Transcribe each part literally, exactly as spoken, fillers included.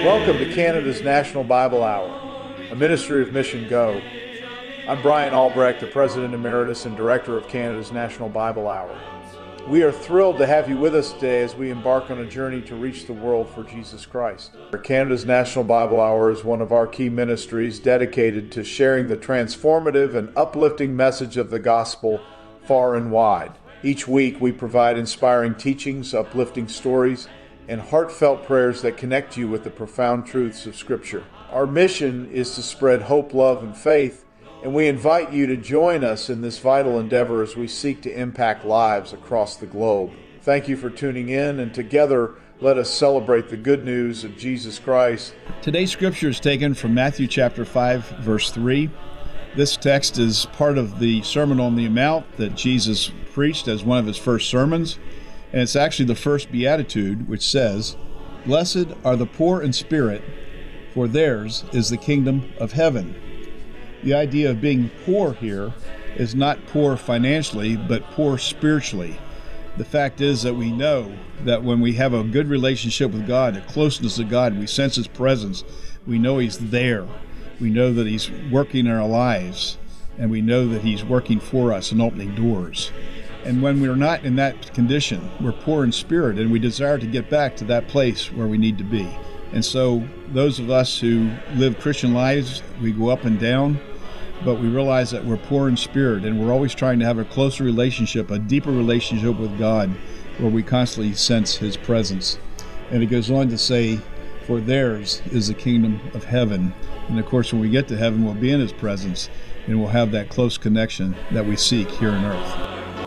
Welcome to Canada's National Bible Hour, a ministry of Mission Go. I'm Brian Albrecht, the President Emeritus and Director of Canada's National Bible Hour. We are thrilled to have you with us today as we embark on a journey to reach the world for Jesus Christ. Canada's National Bible Hour is one of our key ministries dedicated to sharing the transformative and uplifting message of the gospel far and wide. Each week we provide inspiring teachings, uplifting stories, and heartfelt prayers that connect you with the profound truths of Scripture. Our mission is to spread hope, love, and faith, and we invite you to join us in this vital endeavor as we seek to impact lives across the globe. Thank you for tuning in, and together let us celebrate the good news of Jesus Christ. Today's scripture is taken from Matthew chapter five, verse three. This text is part of the Sermon on the Mount that Jesus preached as one of his first sermons, and it's actually the first beatitude, which says, "Blessed are the poor in spirit, for theirs is the kingdom of heaven." The idea of being poor here is not poor financially, but poor spiritually. The fact is that we know that when we have a good relationship with God, a closeness to God, we sense His presence. We know He's there. We know that He's working in our lives, and we know that He's working for us and opening doors. And when we're not in that condition, we're poor in spirit, and we desire to get back to that place where we need to be. And so those of us who live Christian lives, we go up and down, but we realize that we're poor in spirit, and we're always trying to have a closer relationship, a deeper relationship with God, where we constantly sense His presence. And it goes on to say, "For theirs is the kingdom of heaven." And of course, when we get to heaven, we'll be in His presence, and we'll have that close connection that we seek here on earth.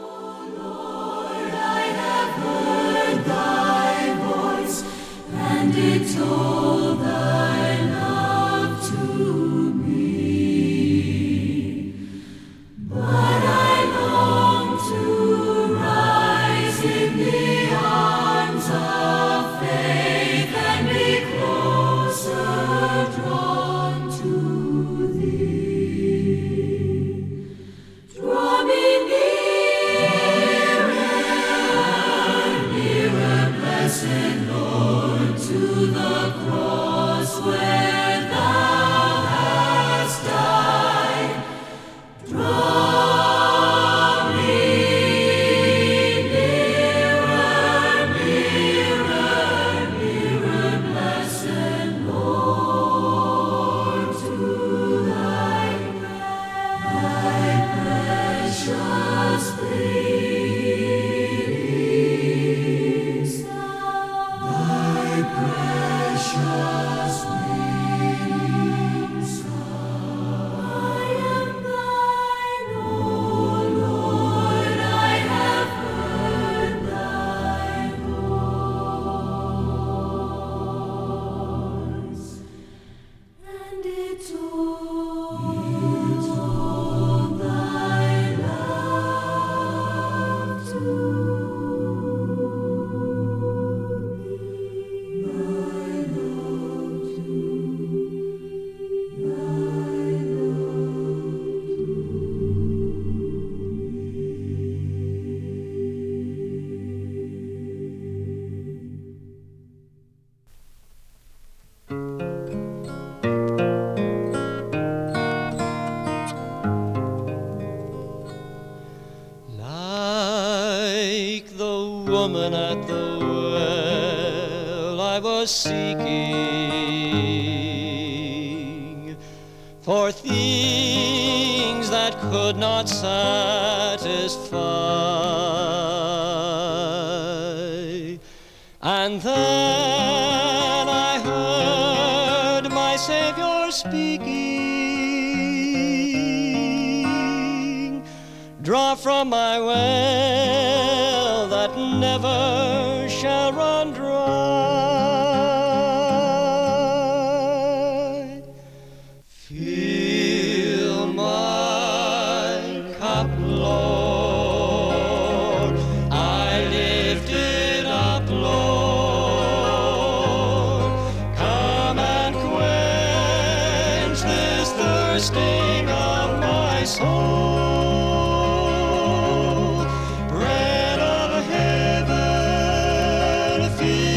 It told thy love to me, but I long to rise in the arms of faith and be closer drawn to thee. Draw me nearer, nearer, blessed Lord, to the cross where thou hast died. Draw me nearer, nearer, nearer, blessed Lord, to thy, thy precious bleeding Son. Thy precious bleeding Son. I am thine, O Lord, I have heard thy voice. And it told, it told thy love to Like the woman at the well, I was seeking for things that could not satisfy. And then I heard my Savior speaking, "Draw from my well that never shall run dry. Fill my cup, Lord, I lift it up, Lord. Come and quench this thirsting of my soul. Bread of heaven,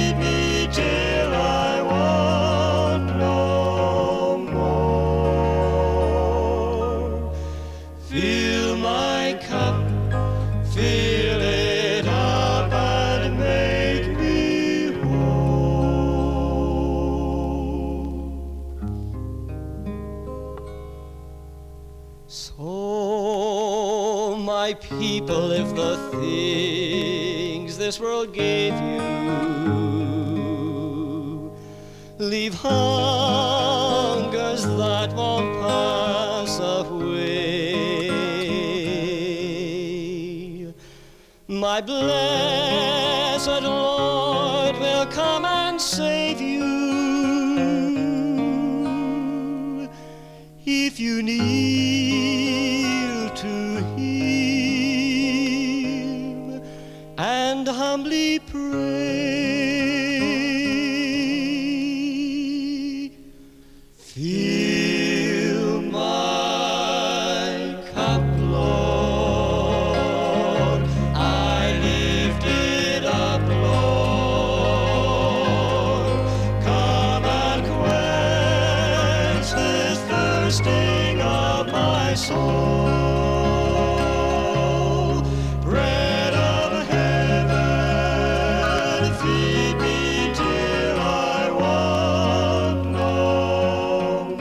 people, if the things this world gave you leave hungers that won't pass away, my blessed Lord will come and save you. If you kneel to Him and humbly pray, fill my cup, Lord, I lift it up, Lord, come and quench this thirsting of my soul. Bread of heaven, feed me till I want no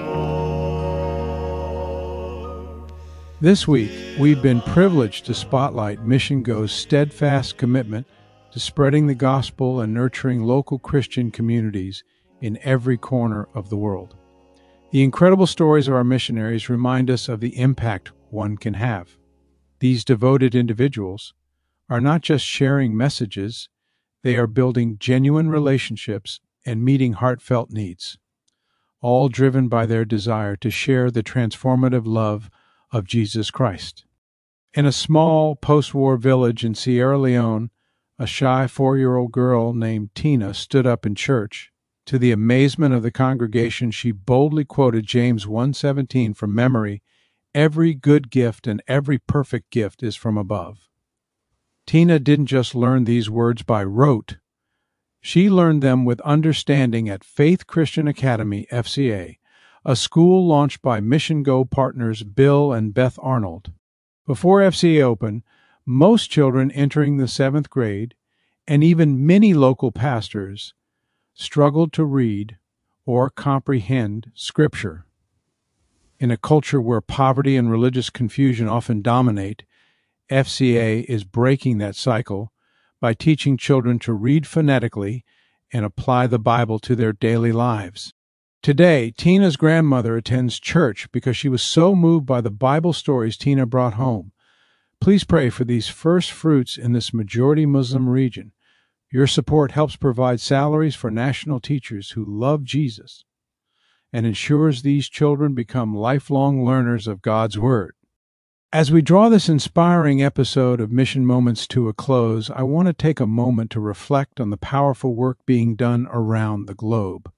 more. This week, we've been privileged to spotlight Mission Go's steadfast commitment to spreading the gospel and nurturing local Christian communities in every corner of the world. The incredible stories of our missionaries remind us of the impact one can have. These devoted individuals are not just sharing messages, they are building genuine relationships and meeting heartfelt needs, all driven by their desire to share the transformative love of Jesus Christ. In a small post-war village in Sierra Leone, a shy four-year-old girl named Tina stood up in church. To the amazement of the congregation, she boldly quoted James one seventeen from memory, "Every good gift and every perfect gift is from above." Tina didn't just learn these words by rote. She learned them with understanding at Faith Christian Academy, F C A, a school launched by Mission Go partners Bill and Beth Arnold. Before F C A opened, most children entering the seventh grade, and even many local pastors, struggled to read or comprehend Scripture. In a culture where poverty and religious confusion often dominate, F C A is breaking that cycle by teaching children to read phonetically and apply the Bible to their daily lives. Today, Tina's grandmother attends church because she was so moved by the Bible stories Tina brought home. Please pray for these first fruits in this majority Muslim region. Your support helps provide salaries for national teachers who love Jesus and ensures these children become lifelong learners of God's Word. As we draw this inspiring episode of Mission Moments to a close, I want to take a moment to reflect on the powerful work being done around the globe.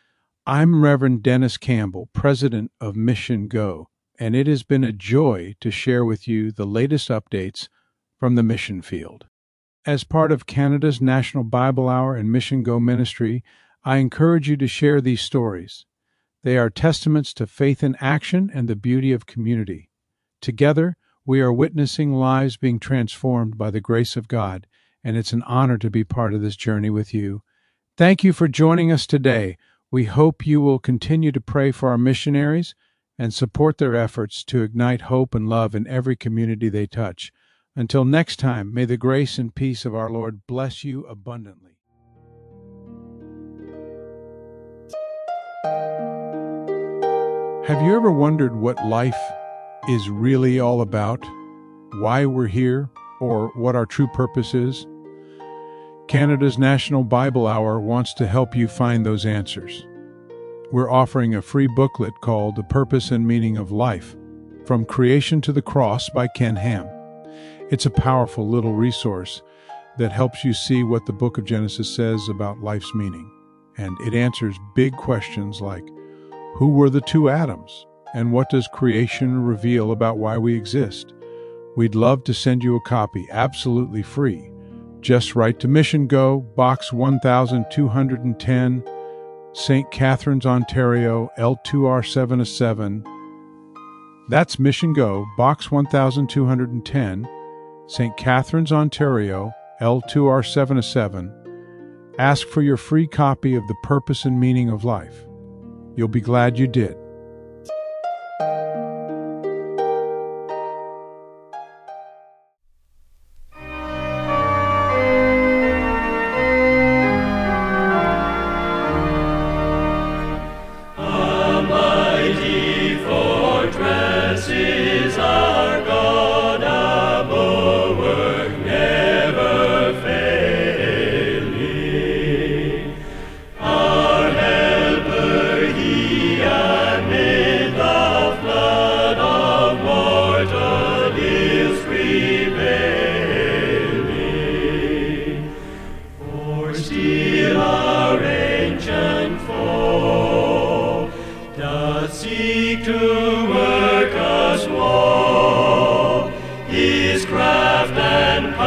I'm Reverend Dennis Campbell, president of Mission Go, and it has been a joy to share with you the latest updates from the mission field. As part of Canada's National Bible Hour and Mission Go ministry, I encourage you to share these stories. They are testaments to faith in action and the beauty of community. Together, we are witnessing lives being transformed by the grace of God, and it's an honor to be part of this journey with you. Thank you for joining us today. We hope you will continue to pray for our missionaries and support their efforts to ignite hope and love in every community they touch. Until next time, may the grace and peace of our Lord bless you abundantly. Have you ever wondered what life is really all about? Why we're here, or what our true purpose is? Canada's National Bible Hour wants to help you find those answers. We're offering a free booklet called The Purpose and Meaning of Life, From Creation to the Cross by Ken Ham. It's a powerful little resource that helps you see what the book of Genesis says about life's meaning. And it answers big questions like, who were the two Adams? And what does creation reveal about why we exist? We'd love to send you a copy absolutely free. Just write to Mission Go, Box one thousand two hundred ten, Saint Catharines, Ontario, L two R seven seven. That's Mission Go, Box one thousand two hundred ten, Saint Catharines, Ontario, L two R seven seven. Ask for your free copy of The Purpose and Meaning of Life. You'll be glad you did.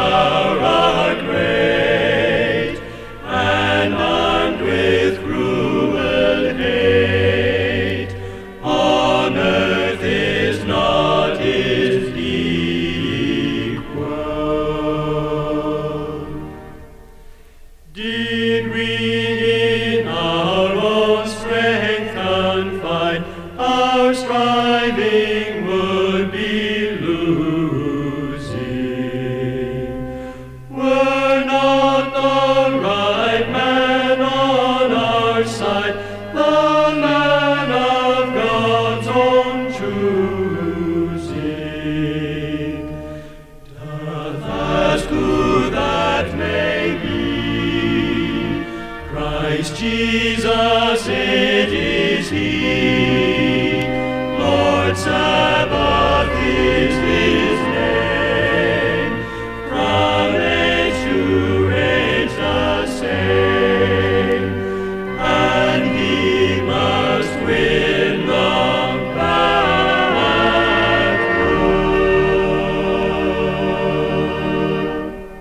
power are great, and armed with cruel hate. On earth is not his equal. Did we in our own strength confide, our striving would be losing. Were not the right man on our side, the man of God's own choosing? Doth ask who that may be, Christ Jesus it is he. Lord Sabaoth is his name, from age to age the same, and he must win the battle.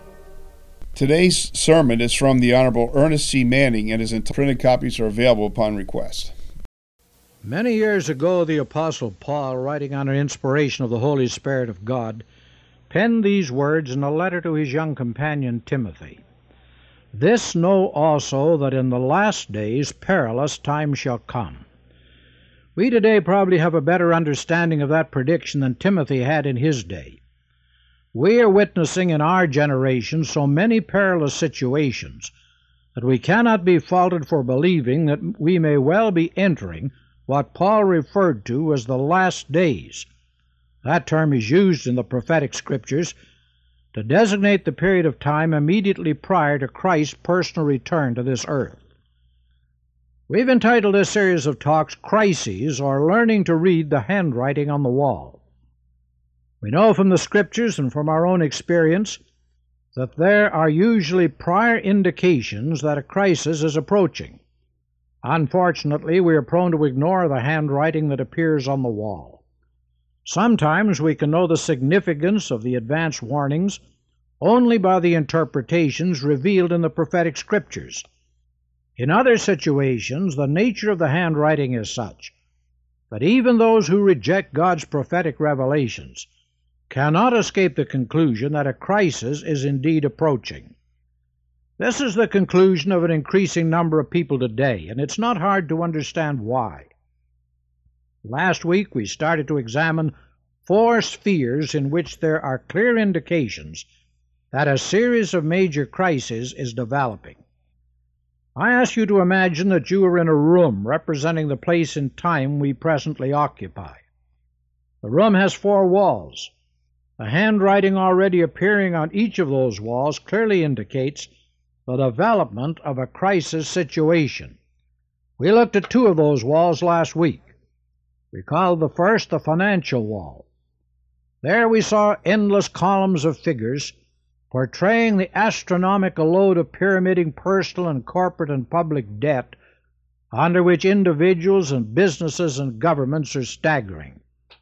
Today's sermon is from the Honorable Ernest C. Manning, and his printed copies are available upon request. Many years ago, the Apostle Paul, writing under inspiration of the Holy Spirit of God, penned these words in a letter to his young companion Timothy. This know also, that in the last days perilous times shall come. We today probably have a better understanding of that prediction than Timothy had in his day. We are witnessing in our generation so many perilous situations that we cannot be faulted for believing that we may well be entering what Paul referred to as the last days. That term is used in the prophetic scriptures to designate the period of time immediately prior to Christ's personal return to this earth. We've entitled this series of talks Crises, or Learning to Read the Handwriting on the Wall. We know from the scriptures and from our own experience that there are usually prior indications that a crisis is approaching. Unfortunately, we are prone to ignore the handwriting that appears on the wall. Sometimes we can know the significance of the advance warnings only by the interpretations revealed in the prophetic scriptures. In other situations, the nature of the handwriting is such that even those who reject God's prophetic revelations cannot escape the conclusion that a crisis is indeed approaching. This is the conclusion of an increasing number of people today, and it's not hard to understand why. Last week we started to examine four spheres in which there are clear indications that a series of major crises is developing. I ask you to imagine that you are in a room representing the place and time we presently occupy. The room has four walls. The handwriting already appearing on each of those walls clearly indicates the development of a crisis situation. We looked at two of those walls last week. We called the first the financial wall. There we saw endless columns of figures portraying the astronomical load of pyramiding personal and corporate and public debt under which individuals and businesses and governments are staggering.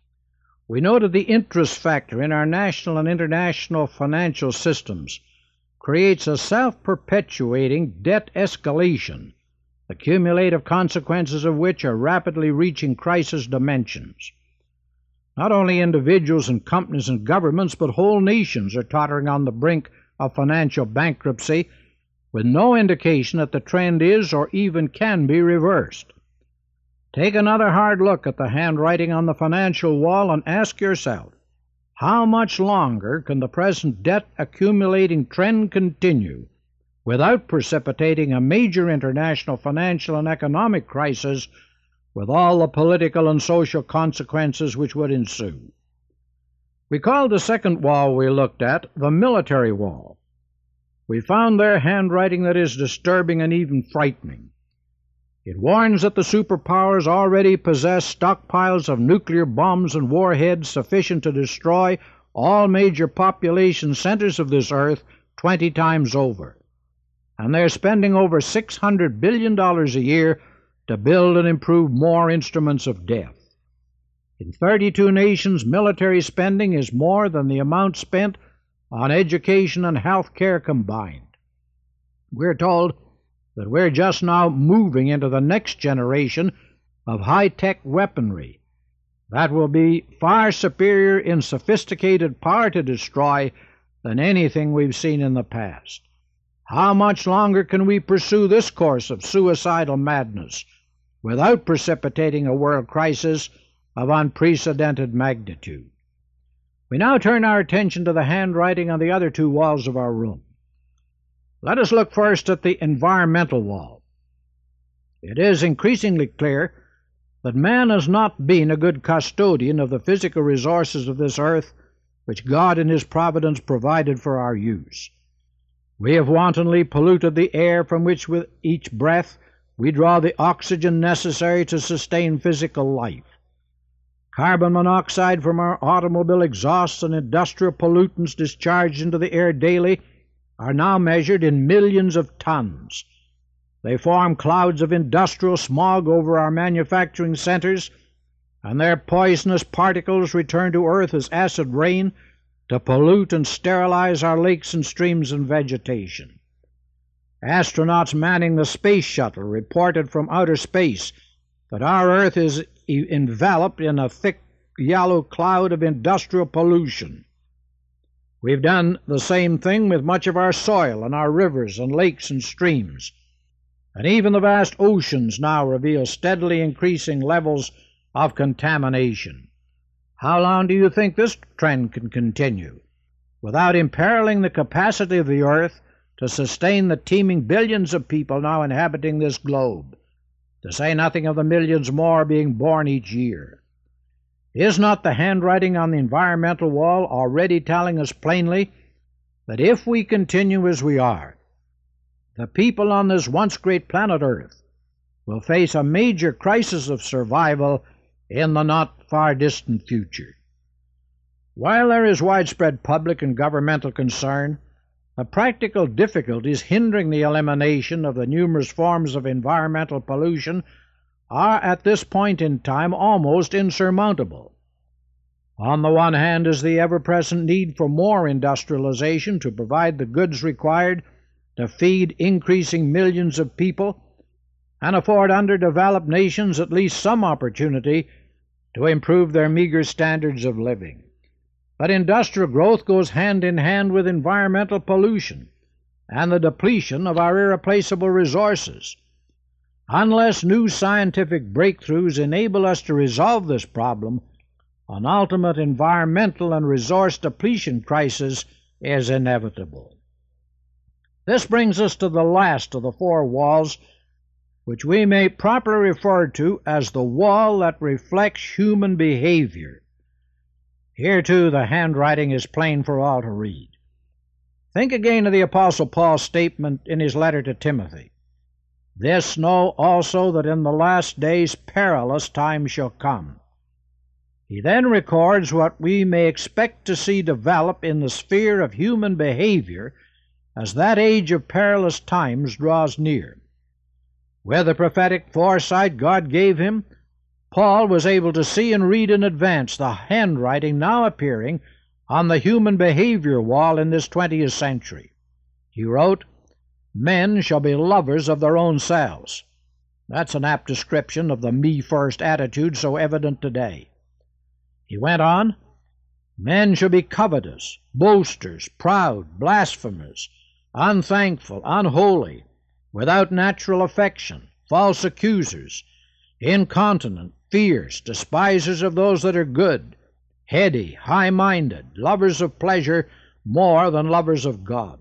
We noted the interest factor in our national and international financial systems creates a self-perpetuating debt escalation, the cumulative consequences of which are rapidly reaching crisis dimensions. Not only individuals and companies and governments, but whole nations are tottering on the brink of financial bankruptcy with no indication that the trend is or even can be reversed. Take another hard look at the handwriting on the financial wall and ask yourself, how much longer can the present debt-accumulating trend continue without precipitating a major international financial and economic crisis with all the political and social consequences which would ensue? We called the second wall we looked at the military wall. We found there handwriting that is disturbing and even frightening. It warns that the superpowers already possess stockpiles of nuclear bombs and warheads sufficient to destroy all major population centers of this earth twenty times over. And they're spending over six hundred billion dollars a year to build and improve more instruments of death. In thirty-two nations, military spending is more than the amount spent on education and health care combined. We're told that we're just now moving into the next generation of high-tech weaponry that will be far superior in sophisticated power to destroy than anything we've seen in the past. How much longer can we pursue this course of suicidal madness without precipitating a world crisis of unprecedented magnitude? We now turn our attention to the handwriting on the other two walls of our room. Let us look first at the environmental wall. It is increasingly clear that man has not been a good custodian of the physical resources of this earth which God in His providence provided for our use. We have wantonly polluted the air from which with each breath we draw the oxygen necessary to sustain physical life. Carbon monoxide from our automobile exhausts and industrial pollutants discharged into the air daily are now measured in millions of tons. They form clouds of industrial smog over our manufacturing centers, and their poisonous particles return to Earth as acid rain to pollute and sterilize our lakes and streams and vegetation. Astronauts manning the space shuttle reported from outer space that our Earth is enveloped in a thick yellow cloud of industrial pollution. We've done the same thing with much of our soil and our rivers and lakes and streams, and even the vast oceans now reveal steadily increasing levels of contamination. How long do you think this trend can continue without imperiling the capacity of the earth to sustain the teeming billions of people now inhabiting this globe, to say nothing of the millions more being born each year? Is not the handwriting on the environmental wall already telling us plainly that if we continue as we are, the people on this once great planet Earth will face a major crisis of survival in the not far distant future? While there is widespread public and governmental concern, the practical difficulties hindering the elimination of the numerous forms of environmental pollution are at this point in time almost insurmountable. On the one hand is the ever-present need for more industrialization to provide the goods required to feed increasing millions of people and afford underdeveloped nations at least some opportunity to improve their meager standards of living. But industrial growth goes hand in hand with environmental pollution and the depletion of our irreplaceable resources. Unless new scientific breakthroughs enable us to resolve this problem, an ultimate environmental and resource depletion crisis is inevitable. This brings us to the last of the four walls, which we may properly refer to as the wall that reflects human behavior. Here, too, the handwriting is plain for all to read. Think again of the Apostle Paul's statement in his letter to Timothy. This know also that in the last days perilous times shall come. He then records what we may expect to see develop in the sphere of human behavior as that age of perilous times draws near. With the prophetic foresight God gave him, Paul was able to see and read in advance the handwriting now appearing on the human behavior wall in this twentieth century. He wrote, "Men shall be lovers of their own selves." That's an apt description of the me-first attitude so evident today. He went on, "Men shall be covetous, boasters, proud, blasphemers, unthankful, unholy, without natural affection, false accusers, incontinent, fierce, despisers of those that are good, heady, high-minded, lovers of pleasure more than lovers of God."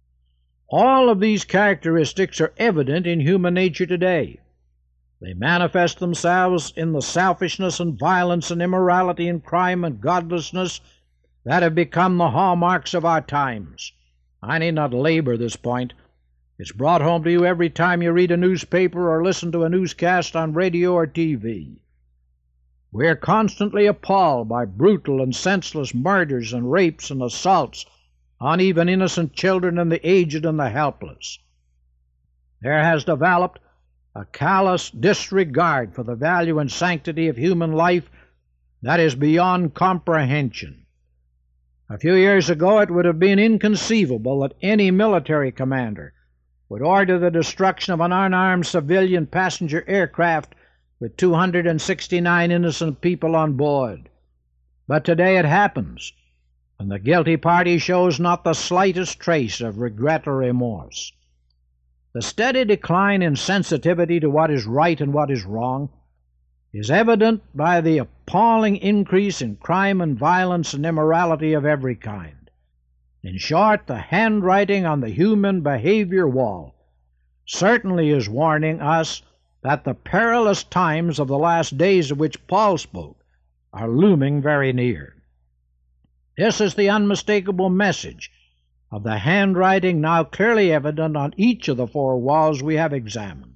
All of these characteristics are evident in human nature today. They manifest themselves in the selfishness and violence and immorality and crime and godlessness that have become the hallmarks of our times. I need not labor this point. It's brought home to you every time you read a newspaper or listen to a newscast on radio or T V. We are constantly appalled by brutal and senseless murders and rapes and assaults on even innocent children and the aged and the helpless. There has developed a callous disregard for the value and sanctity of human life that is beyond comprehension. A few years ago it would have been inconceivable that any military commander would order the destruction of an unarmed civilian passenger aircraft with two hundred sixty-nine innocent people on board. But today it happens, and the guilty party shows not the slightest trace of regret or remorse. The steady decline in sensitivity to what is right and what is wrong is evident by the appalling increase in crime and violence and immorality of every kind. In short, the handwriting on the human behavior wall certainly is warning us that the perilous times of the last days of which Paul spoke are looming very near. This is the unmistakable message of the handwriting now clearly evident on each of the four walls we have examined.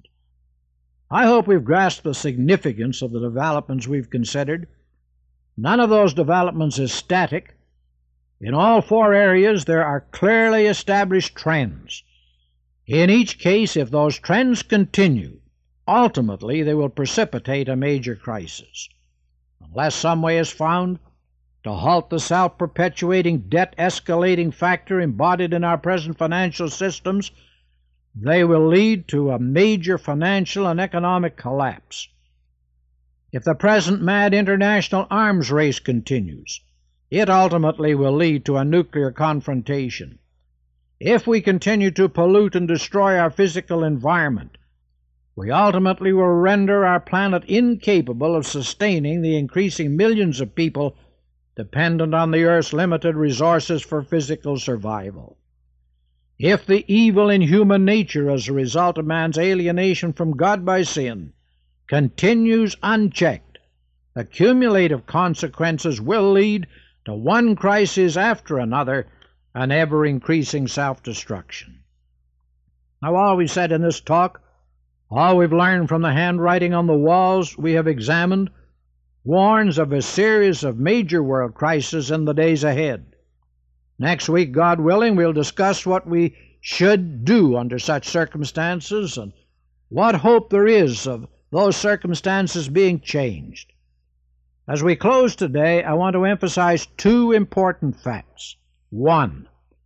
I hope we've grasped the significance of the developments we've considered. None of those developments is static. In all four areas there are clearly established trends. In each case, if those trends continue, ultimately they will precipitate a major crisis. Unless some way is found to halt the self-perpetuating debt-escalating factor embodied in our present financial systems, they will lead to a major financial and economic collapse. If the present mad international arms race continues, it ultimately will lead to a nuclear confrontation. If we continue to pollute and destroy our physical environment, we ultimately will render our planet incapable of sustaining the increasing millions of people dependent on the Earth's limited resources for physical survival. If the evil in human nature as a result of man's alienation from God by sin continues unchecked, the cumulative consequences will lead to one crisis after another and ever-increasing self-destruction. Now, all we said in this talk, all we've learned from the handwriting on the walls we have examined, warns of a series of major world crises in the days ahead. Next week, God willing, we'll discuss what we should do under such circumstances and what hope there is of those circumstances being changed. As we close today, I want to emphasize two important facts. One,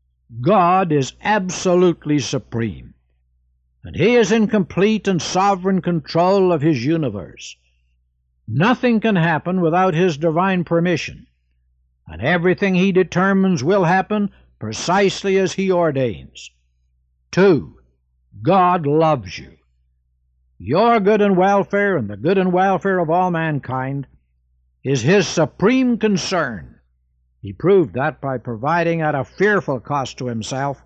God is absolutely supreme, and He is in complete and sovereign control of His universe. Nothing can happen without His divine permission, and everything He determines will happen precisely as He ordains. Two, God loves you. Your good and welfare and the good and welfare of all mankind is His supreme concern. He proved that by providing at a fearful cost to Himself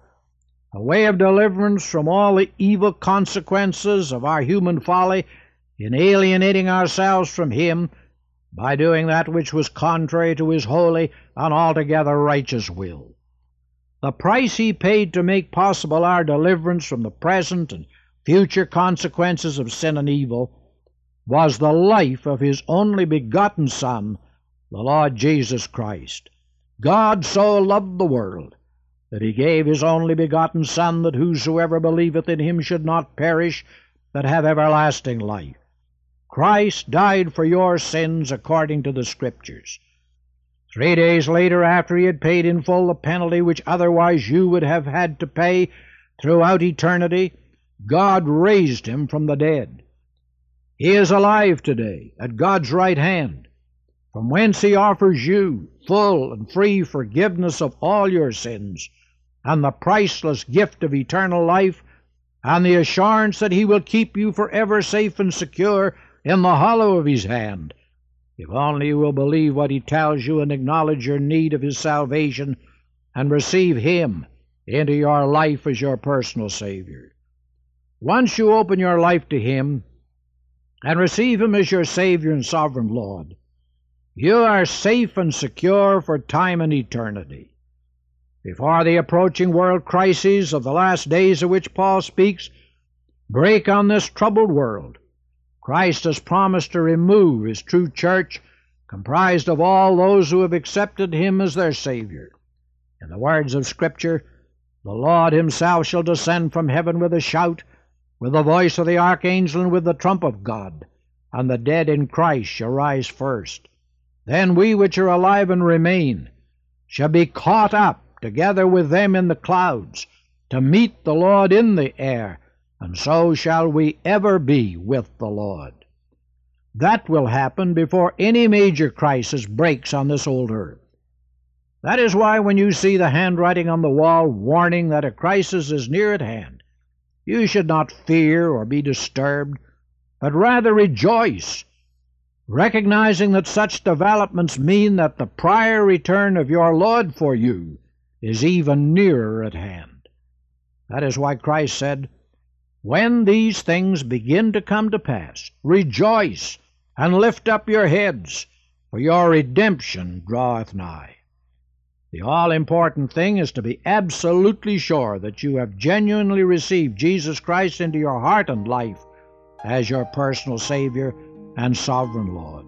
a way of deliverance from all the evil consequences of our human folly in alienating ourselves from Him by doing that which was contrary to His holy and altogether righteous will. The price He paid to make possible our deliverance from the present and future consequences of sin and evil was the life of His only begotten Son, the Lord Jesus Christ. God so loved the world that He gave His only begotten Son, that whosoever believeth in Him should not perish, but have everlasting life. Christ died for your sins according to the Scriptures. Three days later, after He had paid in full the penalty which otherwise you would have had to pay throughout eternity, God raised Him from the dead. He is alive today at God's right hand, from whence He offers you full and free forgiveness of all your sins, and the priceless gift of eternal life, and the assurance that He will keep you forever safe and secure in the hollow of His hand, if only you will believe what He tells you and acknowledge your need of His salvation and receive Him into your life as your personal Savior. Once you open your life to Him and receive Him as your Savior and sovereign Lord, you are safe and secure for time and eternity. Before the approaching world crises of the last days of which Paul speaks break on this troubled world, Christ has promised to remove His true church, comprised of all those who have accepted Him as their Savior. In the words of Scripture, the Lord Himself shall descend from heaven with a shout, with the voice of the archangel, and with the trump of God, and the dead in Christ shall rise first. Then we which are alive and remain shall be caught up together with them in the clouds, to meet the Lord in the air, and so shall we ever be with the Lord. That will happen before any major crisis breaks on this old earth. That is why when you see the handwriting on the wall warning that a crisis is near at hand, you should not fear or be disturbed, but rather rejoice, recognizing that such developments mean that the prior return of your Lord for you is even nearer at hand. That is why Christ said, "When these things begin to come to pass, rejoice and lift up your heads, for your redemption draweth nigh." The all-important thing is to be absolutely sure that you have genuinely received Jesus Christ into your heart and life as your personal Savior and sovereign Lord.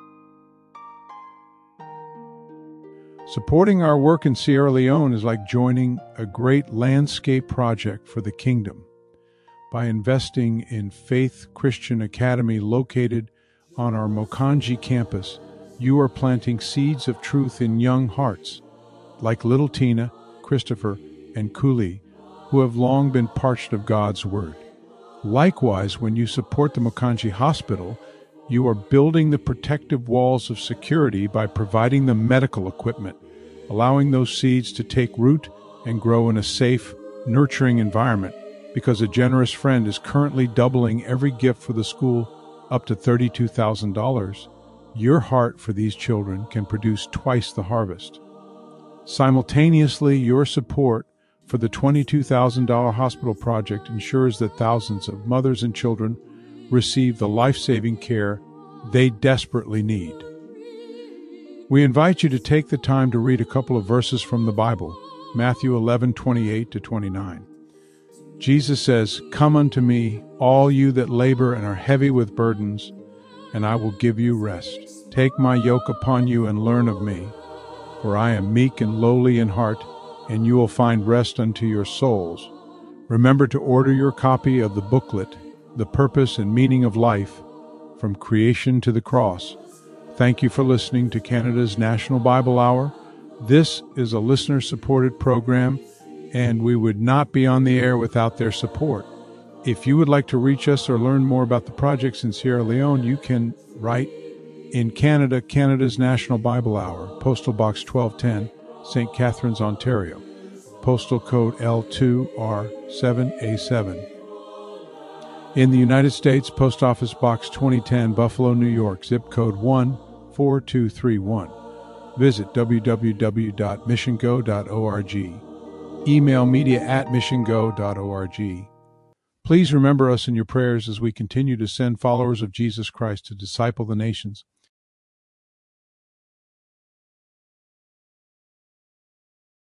Supporting our work in Sierra Leone is like joining a great landscape project for the kingdom. By investing in Faith Christian Academy located on our Mokanji campus, you are planting seeds of truth in young hearts, like little Tina, Christopher, and Cooley, who have long been parched of God's Word. Likewise, when you support the Mokanji Hospital, you are building the protective walls of security by providing the medical equipment, allowing those seeds to take root and grow in a safe, nurturing environment, because a generous friend is currently doubling every gift for the school up to thirty-two thousand dollars. Your heart for these children can produce twice the harvest. Simultaneously, your support for the twenty-two thousand dollars hospital project ensures that thousands of mothers and children receive the life-saving care they desperately need. We invite you to take the time to read a couple of verses from the Bible, Matthew eleven, twenty-eight to twenty-nine. Jesus says, "Come unto me, all you that labor and are heavy with burdens, and I will give you rest. Take my yoke upon you and learn of me, for I am meek and lowly in heart, and you will find rest unto your souls." Remember to order your copy of the booklet, The Purpose and Meaning of Life, From Creation to the Cross. Thank you for listening to Canada's National Bible Hour. This is a listener-supported program, and we would not be on the air without their support. If you would like to reach us or learn more about the projects in Sierra Leone, you can write in Canada, Canada's National Bible Hour, Postal Box twelve ten, Saint Catharines, Ontario, postal code L two R seven A seven. In the United States, Post Office Box twenty ten, Buffalo, New York, zip code one four two three one. Visit w w w dot mission go dot org. Email media at mission go dot org. Please remember us in your prayers as we continue to send followers of Jesus Christ to disciple the nations.